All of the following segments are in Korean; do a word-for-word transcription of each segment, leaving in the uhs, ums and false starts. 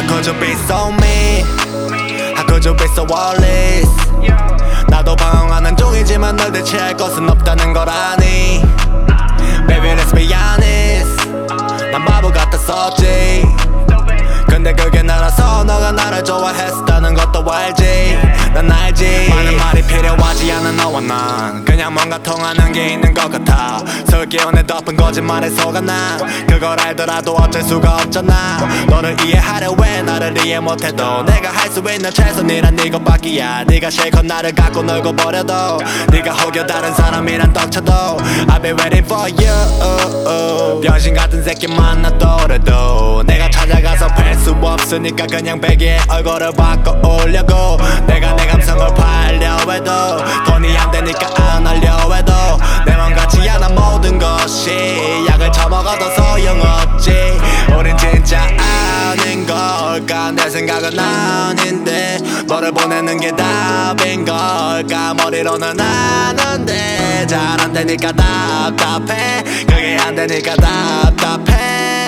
How could you be so mean? How could you be so worthless? 나도 방황하는 중이지만 널 대체할 것은 없다는 걸 아니. Baby let's be honest, 난 바보 같았었지. 근데 그게 나라서 너가 나를 좋아했었다는 것도 알지. 난 알지. 많은 말이 필요하지 않은 너와 난 그냥 뭔가 통하는 게 있는 것 같아. 설계원에 덮은 거짓말에 속아 난 그걸 알더라도 어쩔 수가 없잖아. 너를 이해하려 왜 나를 이해 못해도 내가 할 수 있는 최선이란 이것밖이야. 네가 실컷 나를 갖고 놀고 버려도 네가 혹여 다른 사람이란 떡쳐도 I'll be waiting for you. 변신 같은 새끼 만나더라도 내가 찾아가서 뵐 수 없으니까 그냥 베개에 얼굴을 바꿔 올려고. 내가 내 감성을 팔려 해도 돈이 안 되니까 안 하려 해도 내 맘 같지 않아 모든 것이. 약을 처먹어도 소용없지. 우린 진짜 아닌 걸까? 내 생각은 아닌데 너를 보내는 게 답인 걸까? 머리로는 아는데 잘 안 되니까 답답해. 그게 안 되니까 답답해.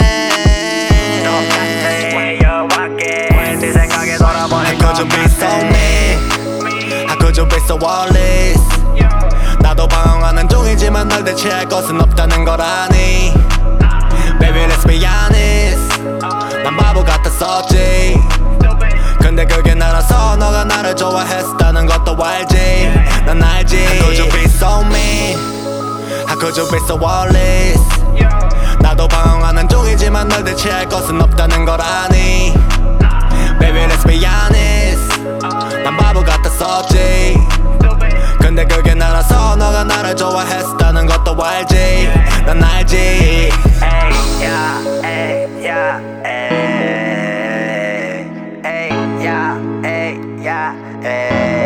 왠지 생각에 돌아보니 How could you be so mean? How could you be so worthless? 나도 방황하는 중이지만 널 대체할 것은 없다는 걸 아니. Baby let's be honest, 난 바보 같았었지. 근데 그게 나라서 너가 나를 좋아했었다는 것도 알지. 난 알지. How could you be so mean? How could you be so worthless? 나도 방황하는 중이지만 널 대체할 것은 없다는 걸 아니. Baby let's be honest, 난 바보 같았었지. 근데 그게 나라서 너가 나를 좋아했었다는 것도 알지. 난 알지. Ay, yeah, ay, yeah, ay, ay, yeah, ay, yeah, ay.